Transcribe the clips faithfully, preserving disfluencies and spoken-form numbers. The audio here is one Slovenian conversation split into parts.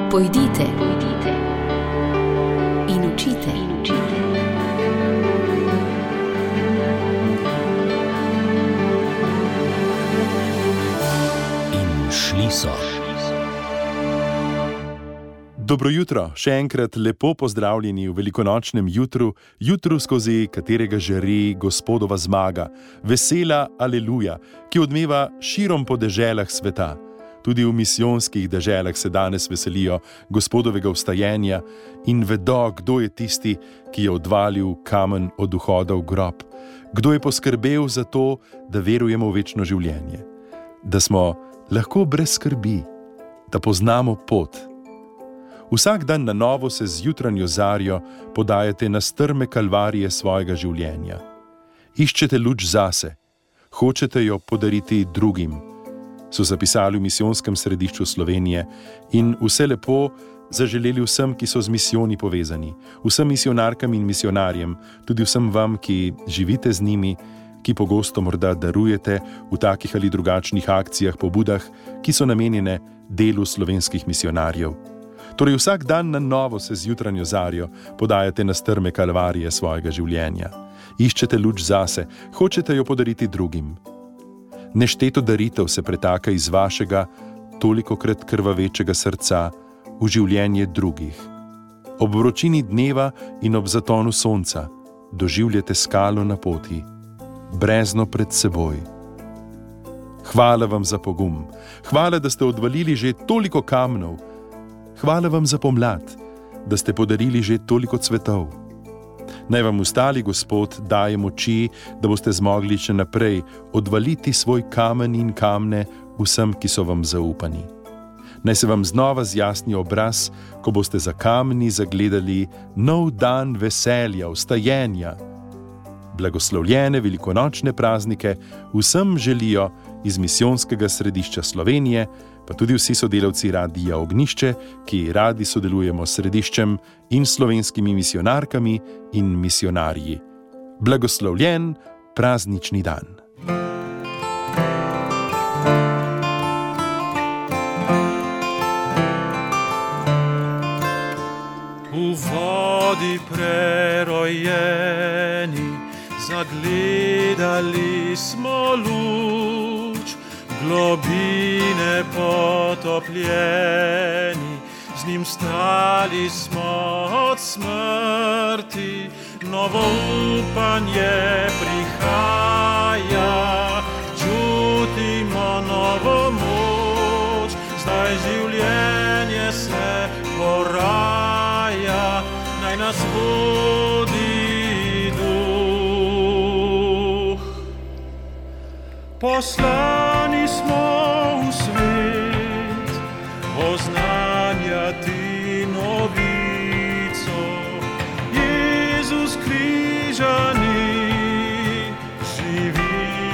Pojdite, pojdite in učite, in učite. In šli so. Dobro jutro, še enkrat lepo pozdravljeni v velikonočnem jutru, jutru skozi katerega žari Gospodova zmaga, vesela aleluja, ki odmeva širom po deželah sveta. Tudi v misijonskih deželah se danes veselijo Gospodovega vstajenja in vedo, kdo je tisti, ki je odvalil kamen od vhoda v grob, kdo je poskrbel za to, da verujemo v večno življenje, da smo lahko brez skrbi, da poznamo pot. Vsak dan na novo se z jutranjo zarjo podajate na strme kalvarije svojega življenja. Iščete luč zase, hočete jo podariti drugim, so zapisali v misijonskem središču Slovenije in vse lepo zaželeli vsem, ki so z misijoni povezani, vsem misionarkam in misionarjem, tudi vsem vam, ki živite z njimi, ki pogosto morda darujete v takih ali drugačnih akcijah, pobudah, ki so namenjene delu slovenskih misionarjev. Torej vsak dan na novo se z jutranjo zarjo podajate na strme kalvarije svojega življenja. Iščete luč zase, hočete jo podariti drugim. Nešteto daritev se pretaka iz vašega, tolikokrat krvavečega srca v življenje drugih. Ob vročini dneva in ob zatonu sonca doživljate skalo na poti, brezno pred seboj. Hvala vam za pogum, hvala, da ste odvalili že toliko kamnov, hvala vam za pomlad, da ste podarili že toliko cvetov. Naj vam ustali Gospod daje moči, da boste zmogli še naprej odvaliti svoj kamen in kamne vsem, ki so vam zaupani. Naj se vam znova zjasni obraz, ko boste za kamni zagledali nov dan veselja, vstajenja. Blagoslovljene velikonočne praznike vsem želijo iz misijonskega središča Slovenije, pa tudi vsi sodelavci Radia Ognjišče, ki radi sodelujemo s središčem in slovenskimi misionarkami in misionarji. Blagoslovljen praznični dan. V vodi prerojeni zagledali smo luč, globine potopljeni, z njim stali smo od smrti, novo upanje prihaja, čutimo novo moč, zdaj življenje se poraja, naj nas vodi Duh. Poslani smo v svet, oznanjati novico. Jezus križani živi.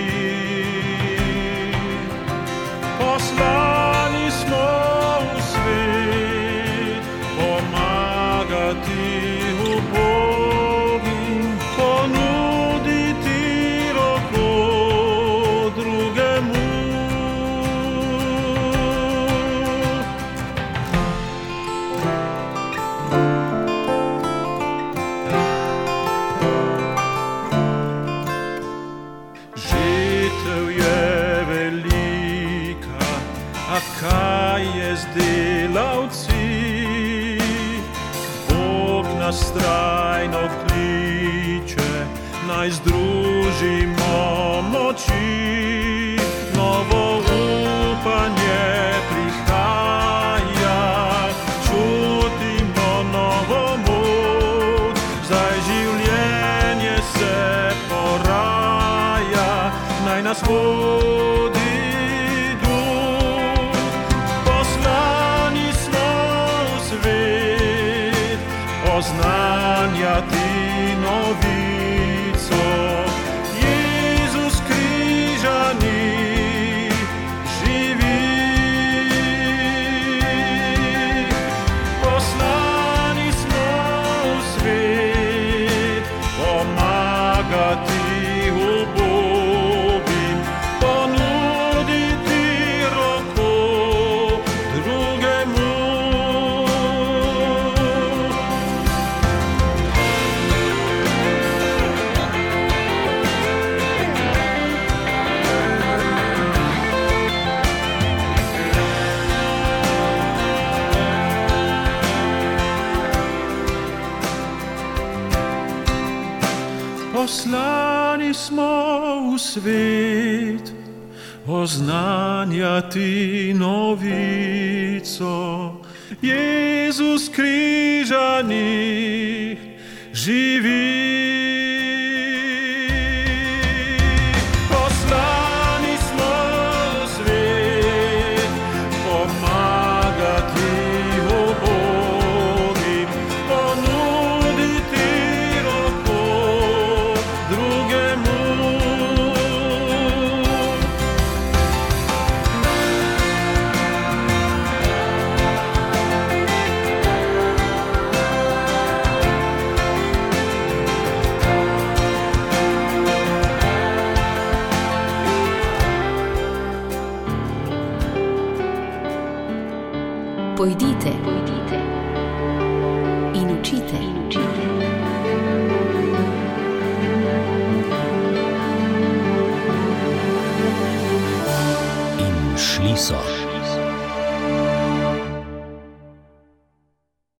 Poslani smo v svet, pomagati ubogim, ponuditi roko drugemu. Žetev je velika, a kaj je z delavci? Bog nas trajno kliče, naj združimo moči, novo upanje prihaja, čutimo novo moč, zdaj življenje se poraja, naj nas vodi Duh. Poslani smo v svet, oznanjati novico. Jezus križani živi. Poslani smo v svet, pomagati ubogim, ponuditi roko drugemu. svet, oznanjati novico. Jezus križani živi. Poslani smo v svet, pomagati ubogim, ponuditi roko drugemu. Pojdite, pojdite in učite, in učite. In šli so.